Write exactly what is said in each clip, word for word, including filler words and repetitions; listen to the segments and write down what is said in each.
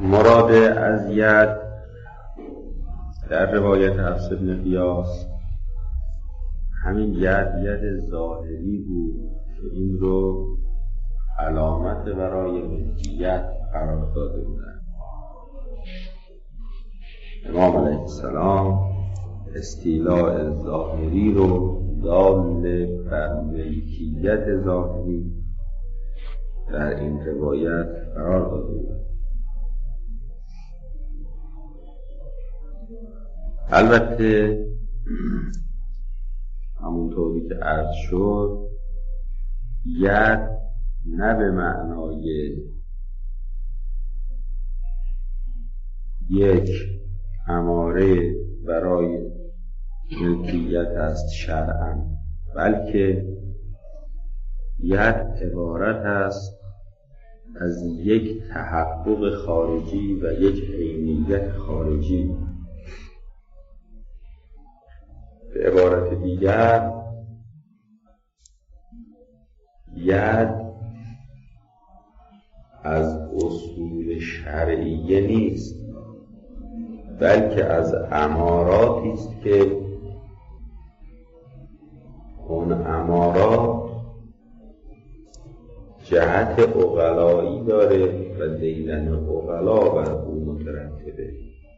مراد اذیت در روایت حفص بن غیاث همین ید ید ظاهری بود که این رو علامت برای ملکیت قرار داده بودند. امام علیه السلام استیلاء ظاهری رو دال بر ملکیت ظاهری در این روایت قرار داده بودند. البته همونطوری که عرض شد ید نه به معنای یک اماره برای ملکیت است شرعاً، بلکه ید عبارت است از یک تحقق خارجی و یک عینیت خارجی. به عبارت دیگر ید از اصول شرعیه نیست، بلکه از اماراتی است که اون امارات جهت عقلایی داره و دیدن عقلا بر اون مترتبه.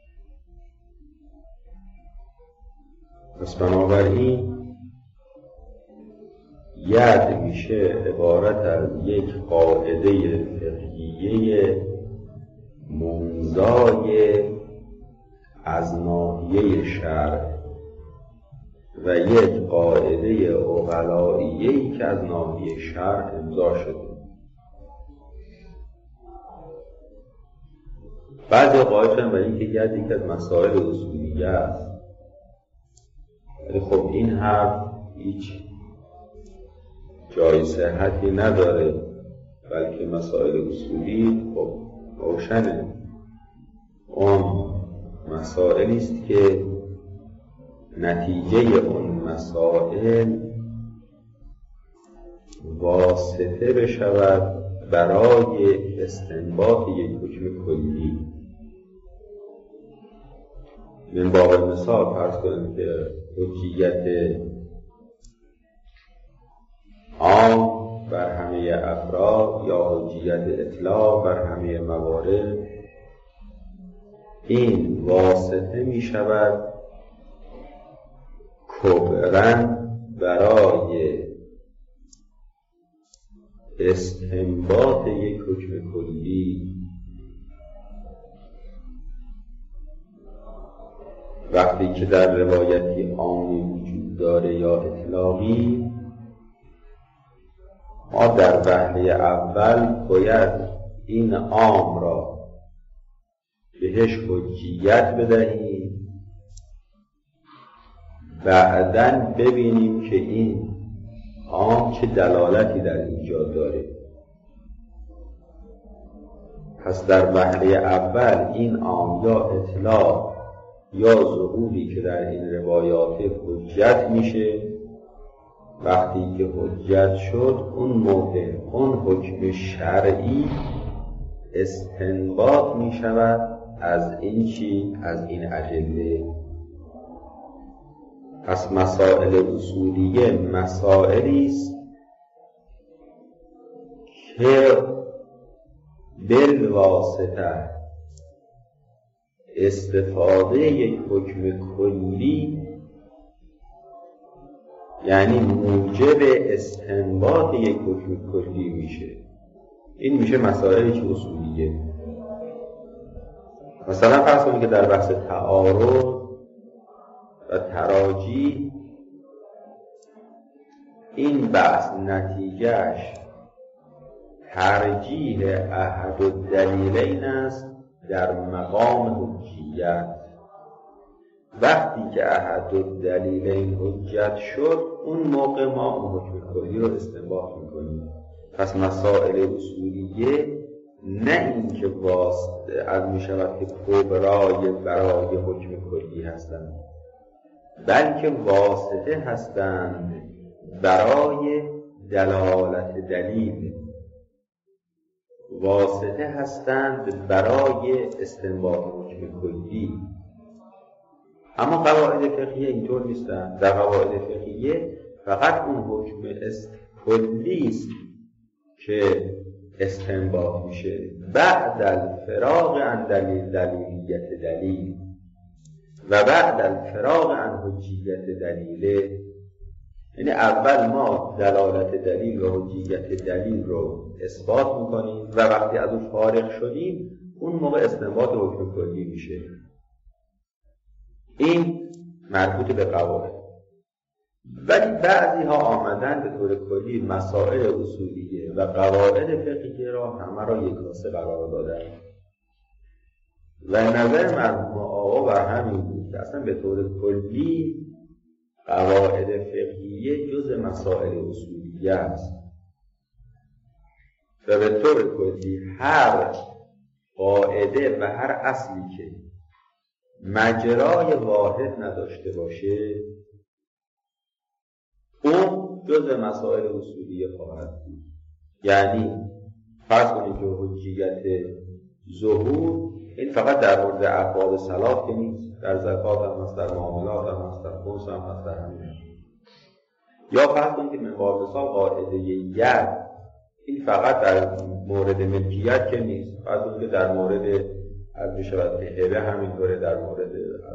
پس بنابراین ید میشه عبارت از یک قاعده فقهیه منزای از ناحیه شرع و یک قاعده عقلائیه‌ای که از ناحیه شرع امضا شده. بعضی اوقات هم برای اینکه ید یک از مسائل اصولیه است، ولی خب این حرف هیچ جای صحتی نداره، بلکه مسائل اصولی خب روشنه. اون مسائلی است که نتیجه اون مسائل واسطه بشود برای استنباط یک حکم کلی. من باب مثال فرض کنیم که حجیت عام بر همه افراد یا حجیت اطلاق بر همه موارد، این واسطه می شود کبرن برای استنباط یک حکم کلی. وقتی که در روایتی عامی وجود داره یا اطلاقی، ما در وهله اول باید این عام را بهش حجیت بدهیم، بعداً ببینیم که این عام چه دلالتی در اینجا داره. پس در وهله اول این عام یا اطلاق یا ظهوری که در این روایات حجت میشه، وقتی که حجت شد اون موقع اون حکم شرعی استنباط می شود از این چی؟ از این ادله. پس مسائل اصولیه مسائلی است که بالواسطه استفاده یک حکم کلی، یعنی موجب استنباط یک حکم کلی میشه. این میشه مسائلی که اصولیه. مثلا فرض کنید که در بحث تعارض و تراجی این بحث نتیجهش ترجیح احد الدلیلین است در مقام حجیت. وقتی که احد الدلیلین حجت شد، اون موقع ما اون حکم کلی رو استنباط میکنیم. پس مسائل اصولیه نه این که واسطه از میشود که کبرای برای حکم کلی هستند، بلکه واسطه هستند برای دلالت دلیل. واسطه هستند برای استنباط حکم کلی. اما قواعد فقهیه اینطور نیستند. در قواعد فقهیه فقط اون حکم کلی است که استنباط میشه بعد الفراغ عن دلیل دلیلیت دلیل و بعد الفراغ عن حجیت دلیله. یعنی اول ما دلالت دلیل و حجیت دلیل رو اثبات میکنیم و وقتی از اون فارغ شدیم اون موقع استنباط حکم کلی میشه. این مربوط به قواعد. ولی بعضی ها آمدن به طور کلی مسائل اصولیه و قواعد فقهیه را همه را یک کاسه قرار دادن و نظر مرحوم آقا بر همین بود که اصلا به طور کلی قواعد فقهیه جز مسائل اصولیه است و به طور کلی هر قاعده و هر اصلی که مجرای واحد نداشته باشه اون جز مسائل اصولیه خواهد بود. یعنی فرض کنید که حجیت ظهور این فقط در مورد ابواب صلات که نیست، در زکات هم هست، در معاملات هم هست، در خمس هم هست، در همین. یا فرض کنید که من باب مثال قاعده ید این فقط در مورد ملکیت که نیست، فرض کنید که در مورد از بشود هبه همینطوره، در مورد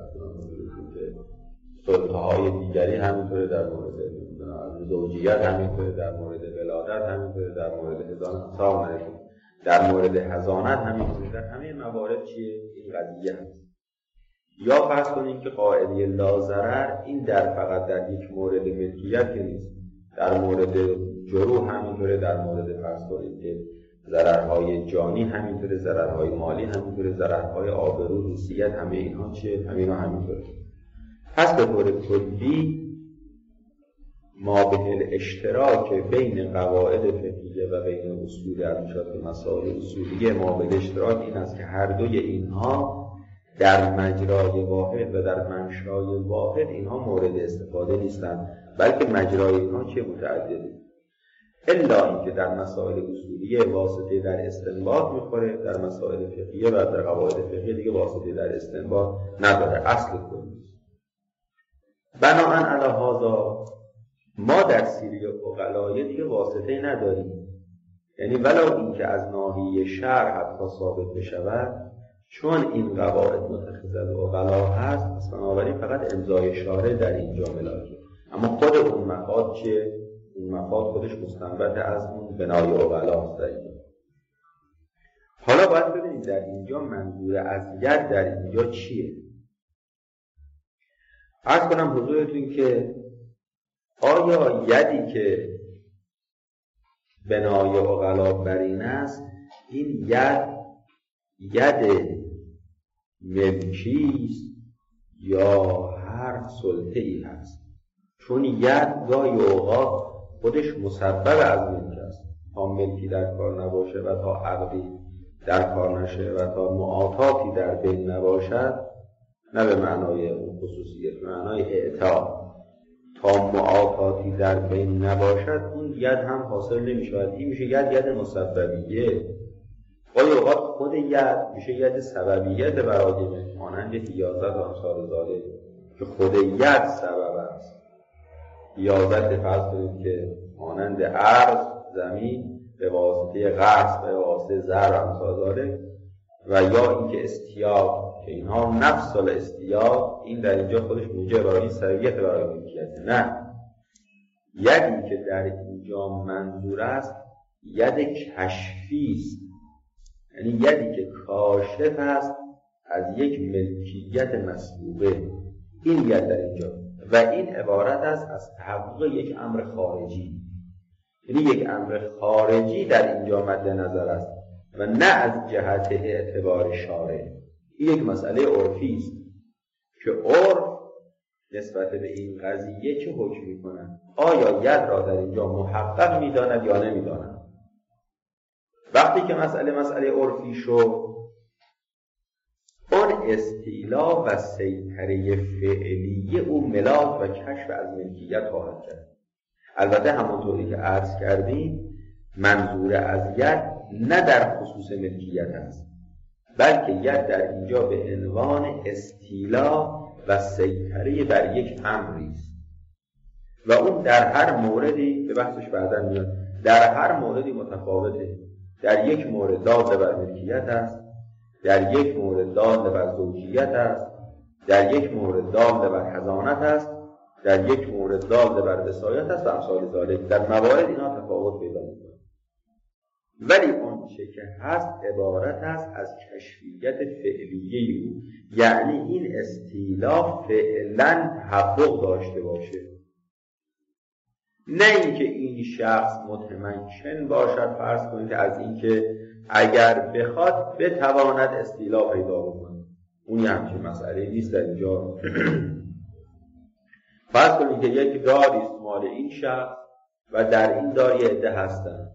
سلطه‌های دیگری همینطوره، در مورد زوجیت همینطوره، در مورد ولادت همینطوره، در مورد حضانت سلام در مورد حضانت همینطوره. در همه موارد چیه؟ این قضیه هست. یا فرض کنید که قاعده لا ضرر این در فقط در یک مورد ملکیت که نیست، در مورد جروح همینطوره، در مورد فرض کنید که ضررهای جانی همینطوره، ضررهای مالی همینطوره، ضررهای آبرو، روسیت، همه اینها چیه؟ همه اینها همینطوره. پس به طور کلی ما به اشتراک بین قواعد فقهیه و بین اصول ارشاد به مسائل اصولیه ما به اشتراک این است که هر دوی اینها در مجرای واحد و در منشای واحد اینها مورد استفاده نیستند، بلکه مجرای اینها چه متعدده. الا اینکه در مسائل اصولیه واسطه در استنباط میخوره، در مسائل فقهیه و در قواعد فقهیه دیگه واسطه در استنباط نداره، اصل کلی. بنابراین علی هذا ما در سیری عقلایه دیگه واسطه نداریم. یعنی ولو اینکه از ناحیه شرع حتی ثابت بشود، چون این قواعد متخذ از عقلا هست، پس بنابراین فقط امضای شارع در اینجا ملاکه. اما خود اون مفاد چه؟ اون مفاد خودش مستنبط از اون بنای عقلاست در اینجا. حالا باید ببینید در اینجا منظور از ید در اینجا چیه؟ عرض کنم حضورتون که آیا یدی که بنای عقلا بر این است، این ید ید ملکی است یا هر سلطه ای هست؟ چون ید گاهی اوقات خودش مسبب از ملک است، تا ملکی در کار نباشه و تا عقدی در کار نشه و تا معاطاتی در بین نباشد، نه به معنای اون خصوصیت، به معنای اعطا، تا معاطاتی در بین نباشد اون ید هم حاصل نمی‌شود. این میشه ید ید مسببیه. گاهی اوقات خود ید میشه ید سببیت برای مانند حیازت و امثال ذالک که خود ید سبب است. حیازت فرض کنید که مانند ارض، زمین به واسطه قرض، به واسطه زر و امثال ذالک، و یا اینکه استیاب که اینها نفس الاستیاب، این در اینجا خودش موجب برای سببیت برای ملکیت. نه، یدی که در اینجا منظور است ید کشفی است، یعنی یدی که کاشف است از یک ملکیت مسبوقه. این ید در اینجا و این عبارت است از تحقق یک امر خارجی، یعنی یک امر خارجی در اینجا مد نظر است و نه از جهت اعتبار شارع. این یک مسئله عرفی است که عرف نسبت به این قضیه چه حکم می‌کند؟ آیا ید را در اینجا محقق می‌داند یا نمی‌داند؟ وقتی که مسئله مسئله عرفی شد، اون استیلا و سیطره فعلیه او ملاک و کشف از ملکیت خواهد کرد. البته همونطوری که عرض کردیم منظور از ید نه در خصوص ملکیت است، بلکه ید در اینجا به عنوان استیلا و سیطره بر یک امری است و اون در هر موردی که بحثش بعداً میاد در هر موردی متفاوته. در یک مورد دال بر ملکیت است، در یک مورد دال بر زوجیت است، در یک مورد دال بر حضانت است، در یک مورد دال بر وصایت است و امثال ذالک. در موارد اینا تفاوت پیدا می‌کنه، ولی اون چه که هست عبارت است از کشفیت فعلیه او، یعنی این استیلا فعلا تحقق داشته باشه، نه اینکه این شخص متمکن باشد فرض کنید از اینکه اگر بخواد بتواند استیلا پیدا بکنه. اون یه همچین مسئله نیست در اینجا. فرض کنید که یک داری است مال این شخص و در این دار یه عده هستن،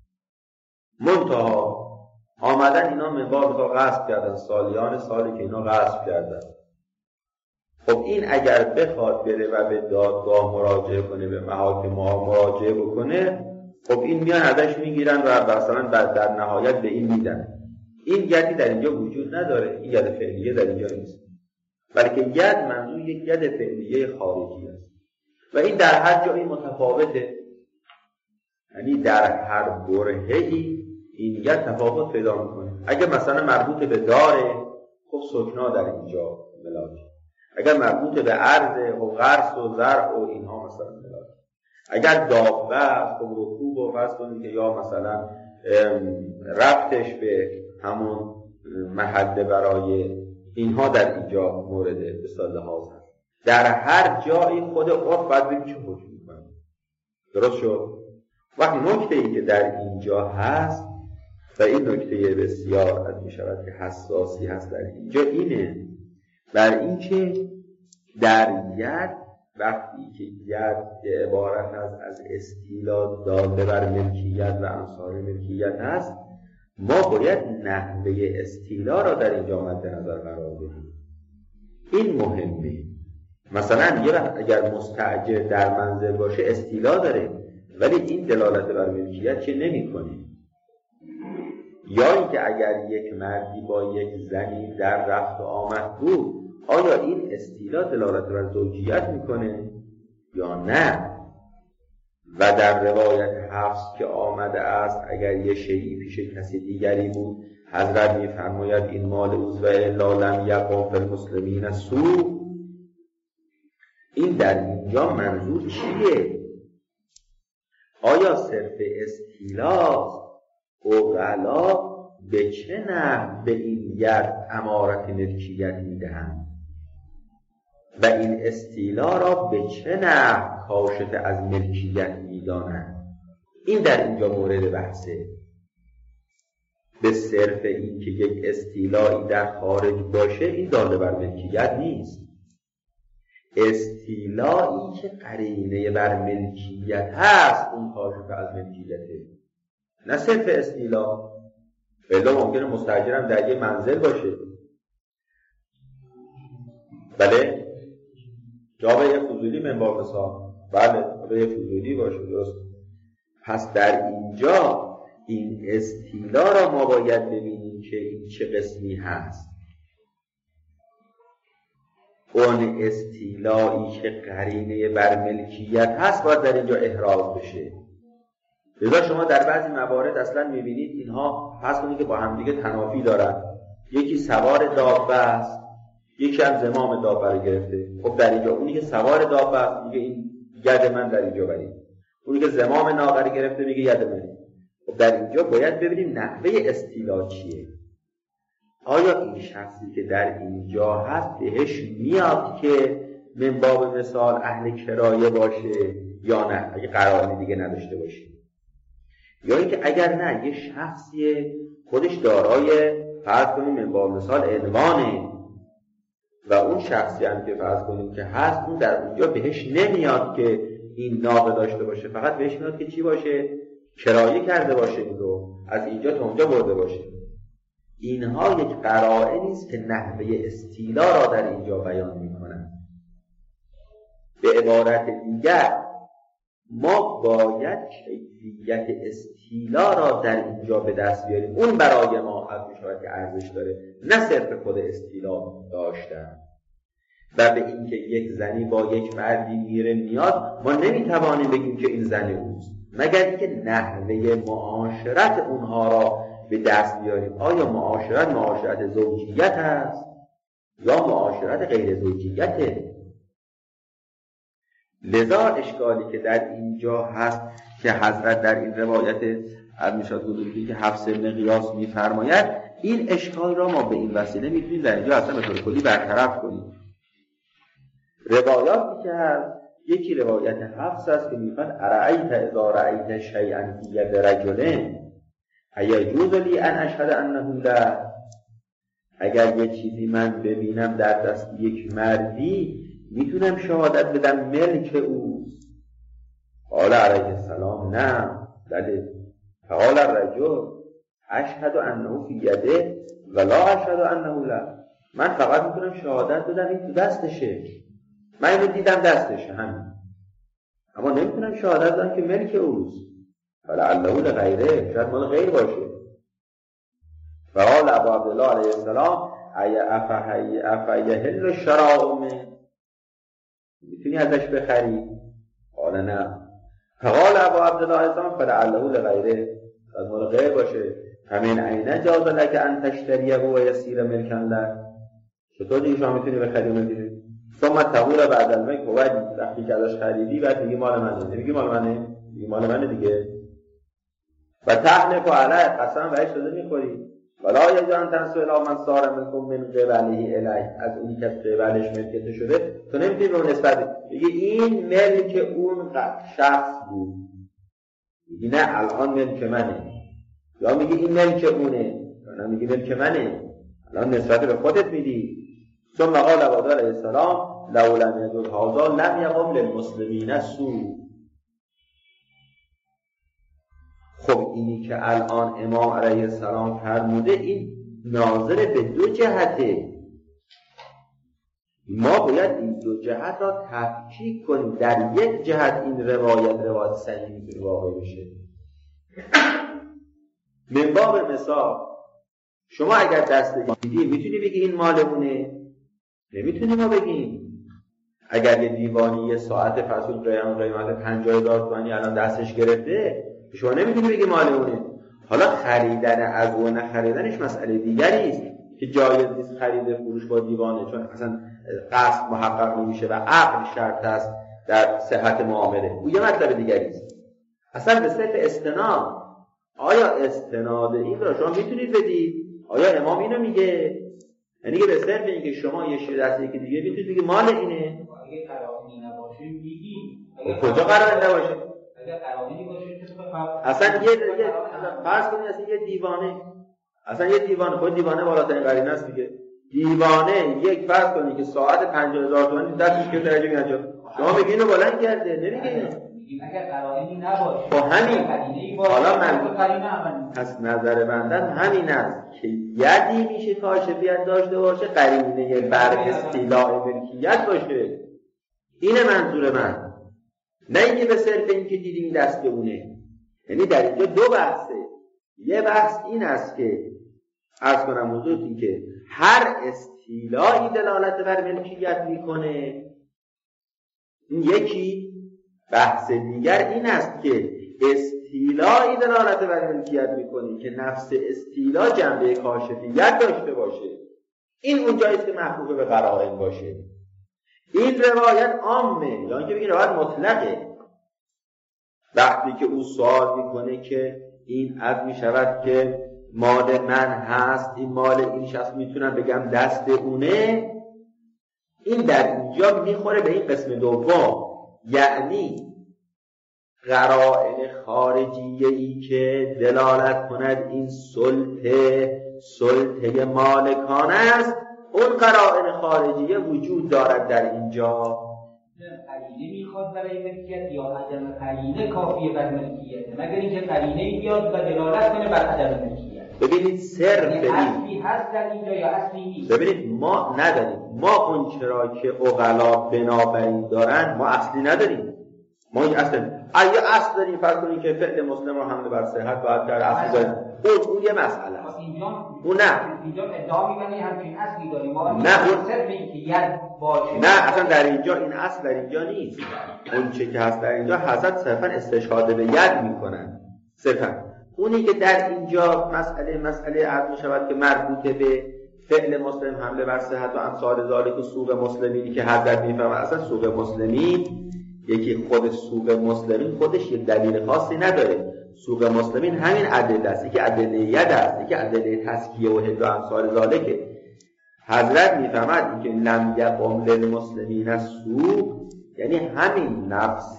منتها آمدن اینا منبار تا غصب کردن، سالیان سالی که اینا غصب کردن. خب این اگر بخواد بره و به دادگاه مراجعه کنه، به محاکم مراجعه بکنه، خب این میان ازش میگیرن و مثلا در نهایت به این میدن. این یدی در اینجا وجود نداره، این ید فعلیه در اینجا نیست، بلکه ید منظور یک ید فعلیه خارجی است و این در هر جایی متفاوته، یعنی در هر برهه‌ای این ید تفاوت پیدا میکنه. اگر مثلا مربوط به داره، خب سکنا در اینجا ملاک. اگر مربوط به عرض و غرس و زرع و اینها مثلا ملاک. اگر دابه خب رکوب و فرض کنید که یا مثلا ربطش به همون محل برای اینها در اینجا مورد بسال لحاظ هست. در هر جایی خود عرف باید ببین چه حکم میکنه. درست شد؟ وقتی نکته ای که در اینجا هست و این نکته بسیار از میشود که حساسی هست در اینجا اینه، بر این که در ید وقتی که ید عبارت است از استیلا داده بر ملکیت و امثال ملکیت است، ما باید نحوه استیلا را در اینجا مد نظر قرار بدیم. این مهمه. مثلا یه وقت اگر مستأجر در منزل باشه استیلا داره، ولی این دلالت بر ملکیت چه نمی کنه. یا اینکه اگر یک مردی با یک زنی در رفت و آمد بود، آیا این استیلا دلالت بر زوجیت میکنه یا نه؟ و در روایت حفص که آمده است اگر یه شیعی پیش کسی دیگری بود، حضرت میفرماید این مال اوست و الا لم یقم فی المسلمین سوء. این در اینجا منظور چیه؟ آیا صرف استیلاست؟ عقلا به چه نحو به این ید امارت ملکیت میدهند و این استیلا را به چه نحو کاشف از ملکیت میدانند؟ این در اینجا مورد بحثه. به صرف این که یک استیلایی در خارج باشه این داله بر ملکیت نیست. استیلایی که قرینه بر ملکیت هست اون کاشف از ملکیته، نه صرف استیلا. الا ممکنه مستاجرم در یه منزل باشه، بله، جا به یه فضولی منبار مثال، بله به یه فضولی باشه، درست. پس در اینجا این استیلا را ما باید ببینیم که این چه قسمی هست. اون استیلایی که قرینه بر ملکیت هست باید در اینجا احراز بشه. لذا شما در بعضی موارد اصلا میبینید اینها پس کنید که با همدیگه تنافی دارن. یکی سوار دابه است، یکی هم زمام دابه رو گرفته. خب در اینجا اونی که سوار دابه است میگه این ید من در اینجا برید، اونی که زمام ناقه رو گرفته میگه ید من. خب در اینجا باید ببینیم نحوه استیلا چیه. آیا این شخصی که در اینجا هست بهش میاد که من باب مثال اهل کرایه باشه یا نه، اگه قرائن دیگه نداشته باشه، یا اینکه اگر نه یه شخصی خودش دارای فرض کنیم من باب مثال عنوانه و اون شخصی هم که فرض کنیم که هست اون در اونجا بهش نمیاد که این ناقه داشته باشه، فقط بهش میاد که چی باشه؟ کرایه کرده باشه، این رو از اینجا تا اونجا برده باشه. اینها یک قرائنی است که نحوه استیلا را در اینجا بیان میکنن. به عبارت دیگر ما باید کیفیت استیلا را در اینجا به دست بیاریم. اون برای ما از میشود که ارزش داره، نه صرف خود استیلا داشتن. و به این که یک زنی با یک مردی میره میاد، ما نمیتوانیم بگیم که این زن اوست مگر اینکه نحوه معاشرت اونها را به دست بیاریم. آیا معاشرت معاشرت زوجیت است یا معاشرت غیر زوجیته؟ لذا اشکالی که در اینجا هست که حضرت در این روایت ارمشاد گذاری که حفص ابن غیاث میفرماید، این اشکال را ما به این وسیله میتونیم در اینجا اصلا به طور کلی برطرف کنیم. روایاتی که هست، یکی روایت حفص است که میفرماید ارأیت اذا رأیت شیئا فی ید رجل ایجوز لی ان اشهد انه لا، اگر یه چیزی من ببینم در دست یک مردی میتونم شهادت بدم ملک اوست؟ قال علیه السلام نه بله. فقال الرجل اشهد انه فی یده ولا اشهد انه لا، من فقط میتونم شهادت بدم این تو دستشه، من اینو دیدم دستشه همین، اما نمیتونم شهادت بدم که ملک اوست. فلعله لغیره، شاید مال غیر باشه. فقال ابو عبدالله علیه السلام افیهل شراء من، میتونی ازش بخری؟ قال نه. فقال ابو عبدالله علیه السلام فلعله لغیره، شاید مال غیر باشه. همین عینه جاز لک ان تشتریه و یصیر ملکا لک، چطور دیگه شما میتونی بخری و بگیری؟ ثم تقول بعد الملک و بعد وقتی که ازش خریدی بعد میگی مال منه، نمیگی مال منه، میگی مال منه دیگه. و تحلف علیه، قسم بهش داده میخوری. ولا یجان تنسو الی من صار منکم من قبله الی، از اونی که قبلش ملکت شده تو نمیتونی به اون نسبت بگی این ملک اون شخص بود، میگی نه الان ملک منه، یا میگی این ملک اونه، یا میگی ملک منه، الان نسبت به خودت میدی. ثم قال ابو علیه السلام لو لم یجد هذا لم یقم للمسلمین سوء. خب اینی که الان امام علیه السلام فرموده این ناظر به دو جهته، ما باید این دو جهت را تفکیک کنیم. در یک جهت این روایت روایت صحیح میتونه واقع بشه. من باب مثال شما اگر دست بگیری میتونی بگی این مال اونه؟ نمیتونی ما بگیم. اگر یه دیوانی یه ساعت فصل قیام قیمت پنجاه هزار تومانی الان دستش گرفته، شما نمیتونی بگی مال اونه. حالا خریدن از اون نخریدنش مسئله دیگری است که جایز نیست خرید فروش با دیوانه، چون اصلا قصد محقق نمیشه و عقل شرط است در صحت معامله. او یه مطلب دیگری است. اصلا به صرف استناد، آیا استناد این را شما میتونید بدید؟ آیا امام اینو میگه؟ یعنی که به صرف اینکه شما یه شیر دسته که دیگه میتونید بگید مال اینه؟ اگه قرائنی نباشه میگیم. کجا قرائن نباشه؟ اگه قرائنی باشه که اصلا یه دیگه فرض کنید اصلا یه دیوانه، اصلا یه دیوانه، خود دیوانه بالاترین قرینه است دیگه. دیوانه یک فرض کنید که ساعت پنجاه هزار تومان دستش که درجه میاد، شما میگین اینو بلند کرده، نمیگین اگر قرائنی نباشه. خب همین حالا من پس نظر بندم همین است که یدی میشه کاشفیت داشته باشه، قرینه بر استیلاء ملکیت باشه. اینه منظور من، نه اینکه به صرف اینکه دیدیم دست اونه. یعنی در اینجا دو بحثه. یه بحث این است که عرض کنم حضورتون که هر استیلائی دلالت بر ملکیت میکنه. این یکی. بحث دیگر این است که استیلائی دلالت بر ملکیت میکنه که نفس استیلا جنبه کاشفیت داشته باشه. این اونجایی است که محفوظ به قرائن باشه. این روایت عامه، یا اینکه بگیم روایت مطلقه. وقتی که او سوال میکنه که این عرض میشود که مال من هست، این مال این شخص، میتونم بگم دست اونه، این در اینجا میخوره به این قسم دوم، یعنی قرائن خارجیه‌ای که دلالت کند این سلطه سلطه مالکانه است، اون قرائن خارجیه وجود دارد در اینجا. قرینه میخواد برای ملکیت یا عدم قرینه کافیه بر ملکیت، مگر اینکه قرینه بیاد و دلالت کنه بر عدم ملکیت. ببینید صرف این اصلی هست در اینجا یا اصلی نیست. ببینید ما نداریم، ما اون چرا که عقلا بنابراین دارن ما اصلی نداریم. ما این اصل اگه اصل داریم فرض کنیم که فعل مسلم رو حمله بر صحت باید کرد اصل داریم اون اون یه مسئله است. اینجا اون نه اینجا ادعا می‌کنی همچین اصلی داریم ما نه اون صرف اینکه ید باشه نه اصلا در اینجا این اصل در اینجا نیست. اون چه که هست در اینجا حضرت صرفا استشهاد به ید میکنن صرفا. اونی که در اینجا مسئله مسئله عرض می‌شود که مربوط به فعل مسلم حمله بر صحت و امثال ذالک و سوق مسلمینی که حضرت میفهمه اصلا سوق مسلمین یکی خود سوق مسلمین خودش یک دلیل خاصی نداره. سوق مسلمین همین ادله است که ادله ید است که ادله تزکیه و حل و امثال ذالک. حضرت میفهمد که لم یقم للمسلمین السوق یعنی همین نفس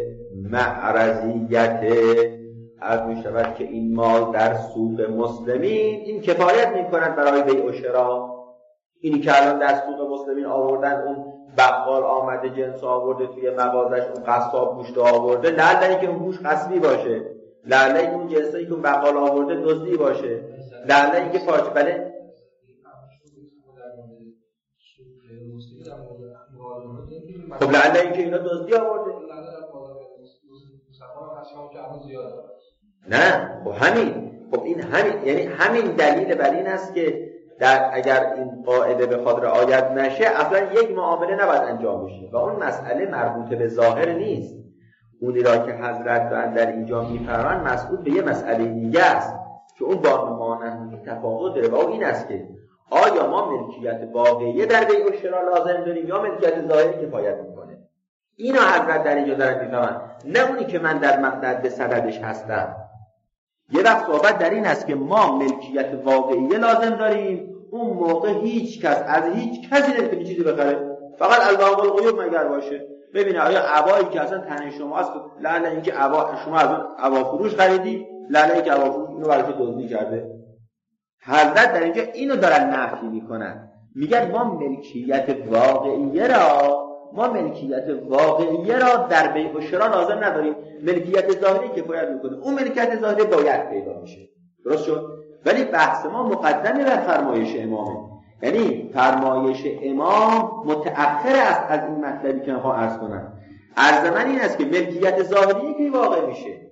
معرضیت عرض می شود که این مال در سوق مسلمین این کفایت می کند برای بیع و شرا. اینی که الان در سوق مسلمین آوردن اون بقال آمده جنس آورده توی مغازش اون قصاب گوشت آورده لعل اینکه اون گوشت قصبی باشه، لعل اینکه اون جنسی که اون بقال آورده دزدی باشه، لعل اینکه پارچه بله خب لعل اینکه اینا دزدی آورده نه خب همین خب این همین یعنی همین دلیل بر این است که در اگر این قاعده به خاطر رعایت نشه اصلا یک معامله نباید انجام بشه و اون مسئله مربوط به ظاهر نیست. اونی را که حضرت در اینجا میفرمان مسئول به یه مسئله دیگه است که اون با مانند تفاوت داره و اون این است که آیا ما ملکیت واقعی در بیع و شرا لازم داریم یا ملکیت ظاهری کفایت میکنه. اینو حضرت در اینجا دارن میفهمن نه اونی که من در مقصد به صددش هستم. یه وقت صحبت در این است که ما ملکیت واقعی لازم داریم اون موقع هیچ کس از هیچ کسی نمیتونه چیزی بخره فقط علام الغیوب مگر باشه. ببینه آیا عبایی که اصلا تن شماست لعل اینکه عبا شما از اون عبا فروش خریدی لعل اینکه عبا فروش اینو برای تو دزدی کرده. حضرت در اینجا اینو دارن نفی میکنن میگن ما ملکیت واقعی را ما ملکیت واقعی را در بیع و شرا لازم نداریم. ملکیت ظاهری کفایت میکنه اون ملکیت ظاهری باید پیدا میشه. درست شد؟ ولی بحث ما مقدمه بر فرمایش امامه. یعنی فرمایش امام متأخر است از این مطلبی که میخوام عرض کنم. عرض من این است که ملکیت ظاهری که واقع میشه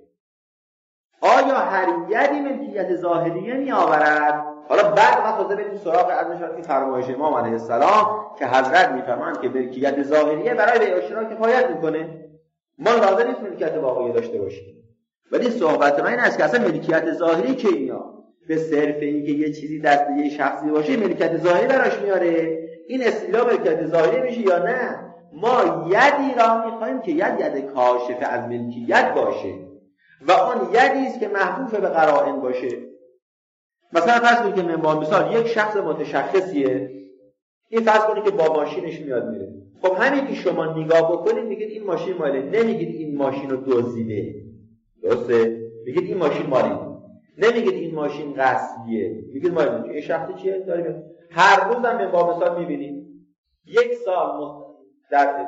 آیا هر یدی ملکیت ظاهریه میآورد؟ حالا بعد ما تازه بریم سراغ از که فرمایش امام علیه السلام که حضرت میفرمایند که ملکیت ظاهریه برای بیع و شرا کفایت میکنه. ما لازم نیست ملکیت واقعی داشته باشیم. ولی صحبت من این است که اصلا ملکیت ظاهری که اینا به صرف اینکه یه چیزی دست یه شخصی باشه ملکیت ظاهری براش میاره این اصطلاح ملکیت ظاهری میشه یا نه؟ ما یدی را میخوایم که ید ید کاشف از ملکیت باشه و اون یدی است که محفوظ به قرائن باشه. مثلا فرض کنید که من مثال یک شخص متشخصیه این فرض کنید که با ماشینش میاد میره. خب همین که شما نگاه بکنید میگید این ماشین ماله، نمیگید این ماشین رو دزدیده. درسته؟ میگید این ماشین مالی، نمیگید این ماشین غصبیه، میگید مالی. این شخصی چیه؟ داریم هر روز هم با مثال میبینید یک سال در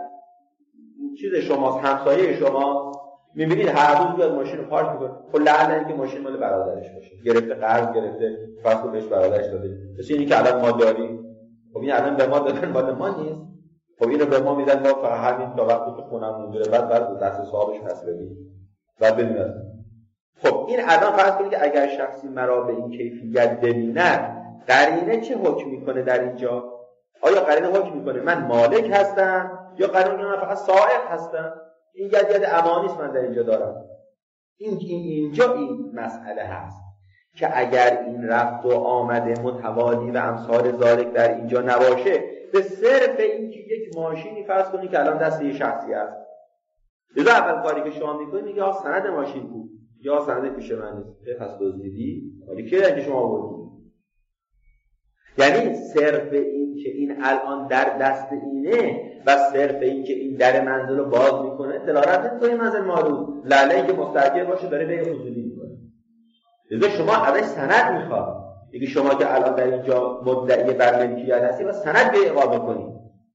چیز شماست همسایه شما میبینید هر روز بیاد ماشین رو پارک میکنه. خب لعل اینکه ماشین مال برادرش باشه، گرفته قرض گرفته فصل بهش برادرش داده. مثل اینی که الان ما داریم. خب این الان به ما دادن مال ما نیست. خب اینو به ما میدن ما فقط همین تا وقتی که خونمون داره بعد بعد دست صاحبش پس بدیم بعد ببینید. خب این الان فرض کنید که اگر شخصی مرا به این کیفیت ببیند قرینه چه حکم میکنه در اینجا؟ آیا قرینه حکم میکنه من مالک هستم یا قرینه من فقط سائق هستم؟ این ید ید امانیست من در اینجا دارم. این این اینجا این مسئله هست که اگر این رفت و آمده متوالی و امثال ذالک در اینجا نباشه به صرف اینکه یک ماشینی فرض کنید که الان دست یه شخصی هست لذا اول کاری که شما میکنید میگه آ سند ماشین بود یا سند پیش من نیست پس دزدیدی ولی کی که شما آوردید. یعنی صرف این که این الان در دست اینه و صرف این که این در منزل رو باز میکنه دلالت نمیکنه منزل مالو لعله که مستاجر باشه داره به حضوری میکنه. لذا شما ازش سند میخواد. دیگه شما که الان در اینجا مدعی بر ملکیت هستی و سند به اقامه کنید.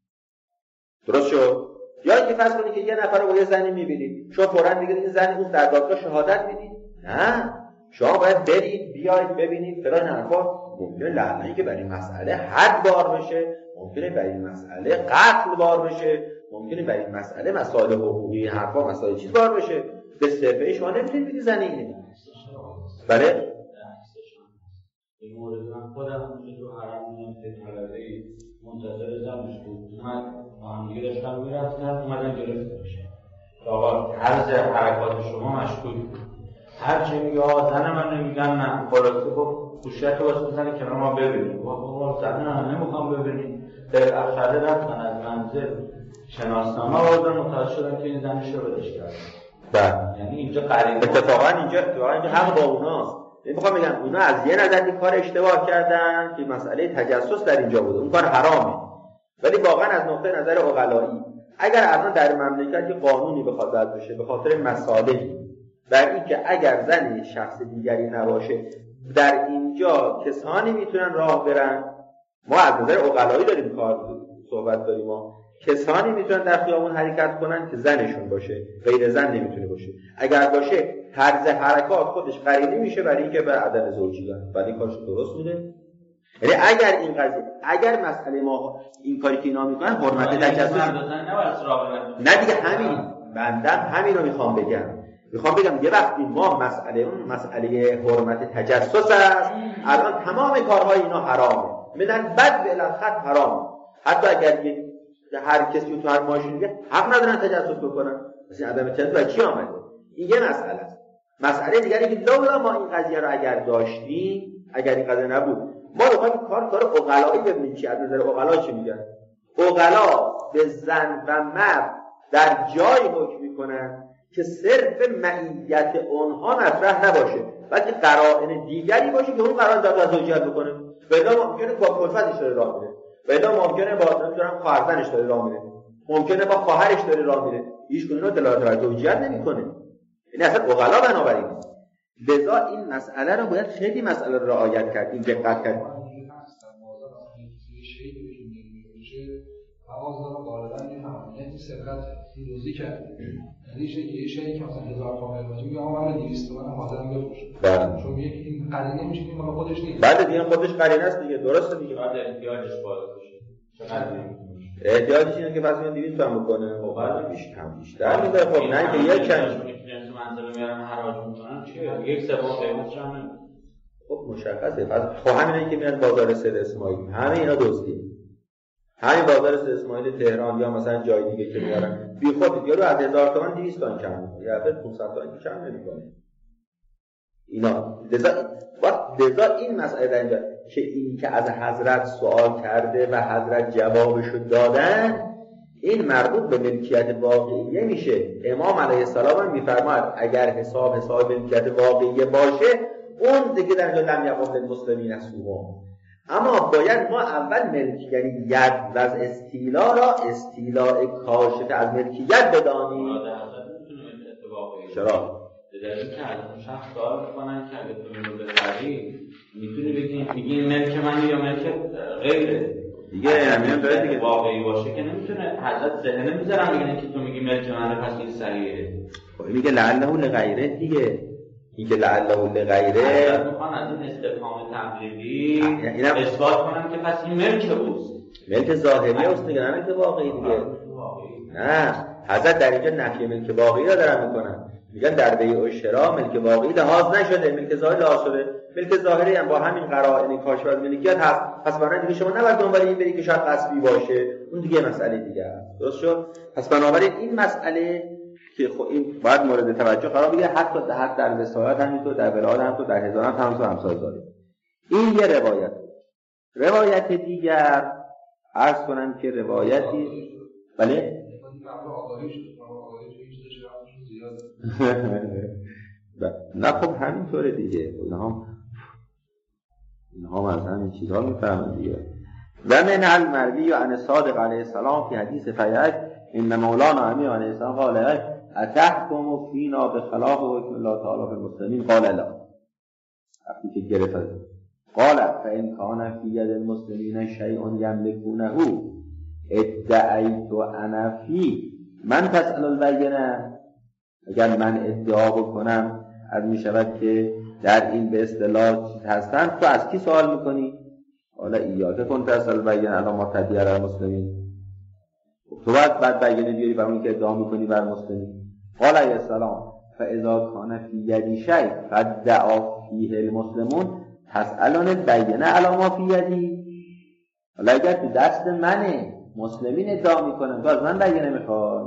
درست شد؟ یا اینکه فرض کنید که یه نفر رو با یه زنی میبینید شما فوراً میگید این زنی اون در دادگاه شهادت میدید؟ نه، شما باید برید بیاید ببینید فلان حرفا ممکنه لعنتی که برای این مسئله حد بار بشه، ممکنه برای این مسئله قتل بار بشه، ممکنه برای این مسئله مسائل حقوقی حرفا مسائل چیز بار بشه. به صرفه شما نمیتونید بگید زنی اینه. بله این مورد من خودم همونجا تو حرم بودم که طلبه‌ای منتظر زنش بود، اومد با هم دیگه داشتن میرفتن، اومدن گرفتنش. آقا طرز حرکات شما مشکوک بود. هر چی میگه آقا زن من نمیگن نه، خلاصه گفت گوشت رو واسه بزنه کنار ما ببینیم. بابا زن من نمیخوام ببینیم. بالاخره رفتن از منزل شناسنامه آوردن، متوجه شدن که این زنش رو بدش کردن. بله. یعنی اینجا قریب اتفاقا اینجا اتفاقا اینجا حق با اوناست. میخوام بگم اونا از یه نظر این کار اشتباه کردن که مسئله تجسس در اینجا بوده، اون کار حرامه. ولی واقعا از نقطه نظر عقلایی اگر الان در مملکتی قانونی بخواد وضع بشه به خاطر مصالحی در این که اگر زن شخص دیگری نباشه در اینجا کسانی میتونن راه برن، ما از نظر عقلایی داریم کار صحبت داریم، ما کسانی میتونن در خیابون حرکت کنن که زنشون باشه، غیر زن نمیتونه باشه. اگر باشه طرز حرکات خودش قرینه میشه برای اینکه به عدم زوجیت، ولی کارش درست بوده. یعنی اگر این قضیه اگر مسئله ما این کاری که اینا میکنن حرمت تجسس نه دیگه، همین بندم همین رو میخوام بگم میخوام بگم یه وقتی ما مسئله اون مسئله حرمت تجسس است، الان تمام کارهای اینا حرامه، میدن بد به خط حرامه. حتی اگر یه هر کسی تو هر ماشین بیاد حق ندارن تجسس بکنن، مثلا عدم تجسس برای چی آمده؟ این یه مسئله است. مسئله دیگری که لولا ما این قضیه رو اگر داشتیم، اگر این قضیه نبود، ما بخوایم کار کار عقلایی ببینیم چی از نظر عقلا چی میگن. عقلا به زن و مرد در جای حکم میکنن که صرف معیت اونها مطرح نباشه، بلکه قرائن دیگری باشه که اون قرار داد زوجیت بکنه. ولی ممکنه با کلفتش داره راه میره، ولی ممکنه با نمیدونم خواهرزنش داره راه میره، ممکنه با خواهرش داره راه میره، هیچ کدوم رو دلالت بر زوجیت نمیکنه. یعنی اصلا عقلا بنابراین لذا این مسئله رو باید خیلی مسئله رو رعایت کرد، این دقت کرد. آغاز دارم غالبا این همانیتی سبقت فیروزی کرد. یعنی یه شیعی که مثلا هزار تومن باشه میگه آقا من دویست تومن حاضرم بفروشم. چون یک این قرینه میشه که مال خودش نیست. بعد دیگه خودش قرینه است دیگه، درسته دیگه. بعد احتیاجش باید باشه. چقدر احتیاجش اینه که پس میاد دویست تومن بکنه. خب بعد بیش کم بیشتر میذاره. خب نه که یک کم میتونن تو منزل میارن حراج میکنن چیه؟ یک سوم قیمتش هم نمیده. خب مشخصه. پس خب همینه که میاد بازار سید اسماعیل، همه اینا دزدیه. همین بازار سید اسماعیل تهران یا مثلا جای دیگه که میارن بی خود یارو از هزار تومان دویست تومان کم میکنه یا بعد پانصد تومان کم نمیکنه. اینا لذا وقت لذا این مسئله در اینجا که این که از حضرت سوال کرده و حضرت جوابشو دادن، این مربوط به ملکیت واقعیه میشه. امام علیه السلام میفرماید اگر حساب حساب ملکیت واقعیه باشه اون دیگه در اینجا لم یقم للمسلمین اسوهم. اما باید ما اول ملکی یعنی ید و از استیلا را استیلاء کاشف از ملکیت بدانیم. چرا؟ در این که از شخص سوال میکنن که اگه تو اینو بخری میتونی بگی میگی این ملک من یا ملک غیره دیگه همین داره دیگه واقعی باشه که نمیتونه حضرت ذهن نمیذارن میگن که تو میگی ملک منه پس این صحیحه. خب میگه لعله لغیره دیگه، میگه لعله لغیره حضرت میخوان از این استفهام تبلیغی اثبات کنن که پس این ملک اوست، ملک ظاهری اوست دیگه، نه ملک واقعی دیگه. نه حضرت در اینجا نفی ملک واقعی را دارن میکنن، میگن در بیع و شراء ملک واقعی لحاظ نشده، ملک ظاهری لحاظ شده. ملک ظاهری هم با همین قرائن کاشف از ملکیت هست، پس برای دیگه شما نباید دنبال این برید که شاید غصبی باشه، اون دیگه مسئله دیگه است. درست شد؟ پس بنابراین این مسئله که خب این باید مورد توجه قرار بگیره، حتی حتی در وصایت همینطور، در ولایت همینطور، در هزاران همسو همسایه داره. این یه روایت. روایت دیگر عرض کنم که روایتی بله نه خب همینطوره دیگه، اینها اینها از همین چیزها میفهمن دیگه. و من المروی عن صادق علیه السلام فی حدیث فیعک ان مولانا امیر علیه السلام قال اتحکم فینا بخلاف حکم الله تعالی فی المسلمین؟ قال لا. وقتی که گرفت قال فان کان فی ید المسلمین شیء یملکونه ادعیت انا فی من تسأل البینه، اگر من ادعا بکنم از می شود که در این به اصطلاح چیز هستن، تو از کی سوال میکنی؟ حالا ایاک کن تسأل بیان علامات تدیه علی المسلمین، تو باید بعد بیانه بیاری برای اون که ادعا میکنی بر مسلمین. قال علیه السلام فاذا کان فی یدی شیء فدعا فیه المسلمون تسألون بیانه علی ما فی یدی. حالا اگر تو دست منه مسلمین ادعا میکنن تو از من بیانه میخوای،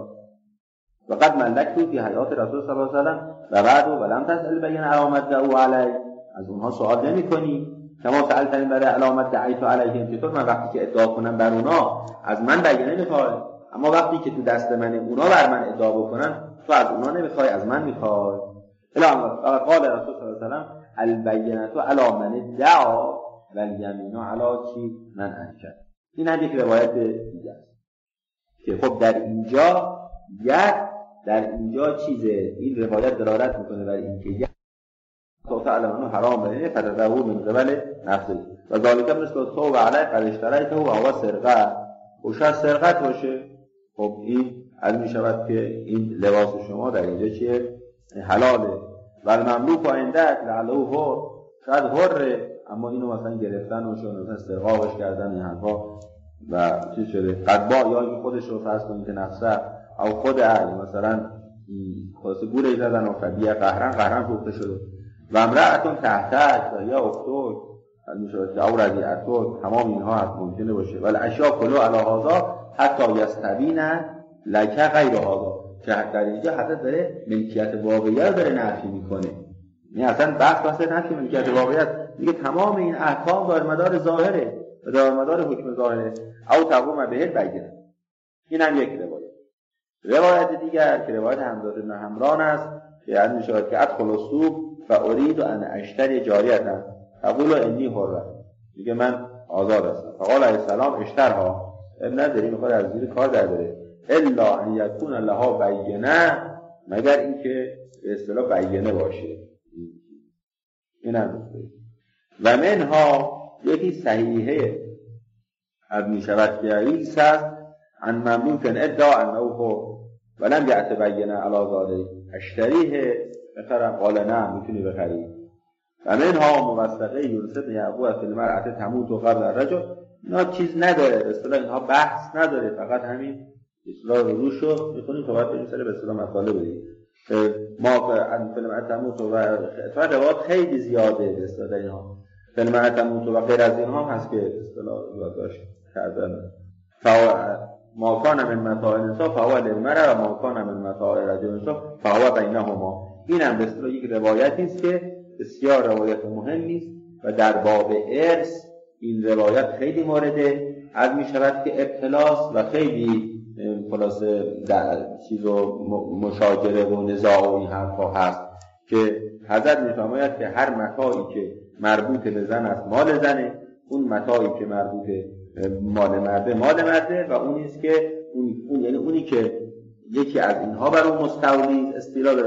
وقد ملکت فی حیات رسول صلی الله علیه و سلم و بعد ولم تسأل بیان علامت دعوا علی، از اونها سوال نمیکنی کما سألتنی برای علامت دعیت علیهم، چطور من وقتی که ادعا کنم بر اونا از من بیانه میخوای، اما وقتی که تو دست منه اونا بر من ادعا بکنن تو از اونا نمیخوای از من میخوای. الا قال رسول صلی الله علیه و سلم البینة علی من دعا و الیمین علی کی من انکر. این هم یک روایت دیگه است که خب در اینجا یک در اینجا چیزه، این روایت دلالت میکنه بر اینکه یک توفع علمانو حرام بینه فتدهو من قبل نفسه و ذالکه مثل تو و علیه قد اشتریته و هوا سرقه و شاید سرقت باشه. خب این از میشود که این لباس شما در اینجا چیه؟ حلاله. و المملوک و اندک لعله هر، شاید هره اما اینو مثلا گرفتن و شون مثلا سرقاقش کردن این حرفا و چیز شده قد با یا این خودش رو فرض کنید که نفسه او خود اهل مثلا خلاصه گوره زدن و فبیه قهرن قهرن فوقته شده و امرأتون تحتک و یا اختوک میشود که او رضیعتون، تمام اینها حتی ممکنه باشه. ولی اشیا کلو علی هذا حتی یستبینن لکه غیر هذا، که در اینجا حضرت داره ملکیت واقعیه رو داره نفی میکنه. یعنی اصلا بحث بحث نفی ملکیت واقعیت میگه تمام این احکام دار مدار ظاهره و دار مدار حکم ظاهره او تقوم به بگیره. این هم یک روایت. روایت دیگر که روایت حمزه بن حمران است که یعنی میشود که ادخل السوق و اريد ان اشتری جاریه تقول انی حره، میگه من آزاد هستم. فقال علیه السلام اشترها، ابن نداری میخواد از زیر کار در بره الا ان یکون لها بینه، مگر اینکه به اصطلاح بینه باشه. این هم و منها یکی صحیحه اب میشود که عیسی است عن مملوک ادعا انه هو ولم یتبین علی ذلک اشتریه بخرم قال نه میتونی بخری. و منها موثقه یونس بن یعقوب فی المرأة تموت قبل الرجل، اینا چیز نداره به اصطلاح، اینها بحث نداره، فقط همین اصطلاح رو شو میخونیم تا بعد بریم سر به اصطلاح مطالب بدیم. ما فی المرأة تموت و روایات خیلی زیاده به اصطلاح در اینها. فی المرأة تموت و غیر از اینها هست که به اصطلاح یادداشت کردن. ما کان من متاع النساء فهو للمرأة و ما کان من متاع الرجل فهو بینهما. این هم به اصطلاح یک روایتی است که بسیار روایت مهمی است و در باب ارث این روایت خیلی مورده از می شود که ابتلاس و خیلی خلاصه در چیز و مشاجره و نزاع و این حرفا هست که حضرت می فرماید که هر متاعی که مربوط به زن است مال زنه، اون متاعی که مربوط مال مرده مال مرده و اونی است که اون, اون یعنی اونی که یکی از اینها بر اون مستولی استیلا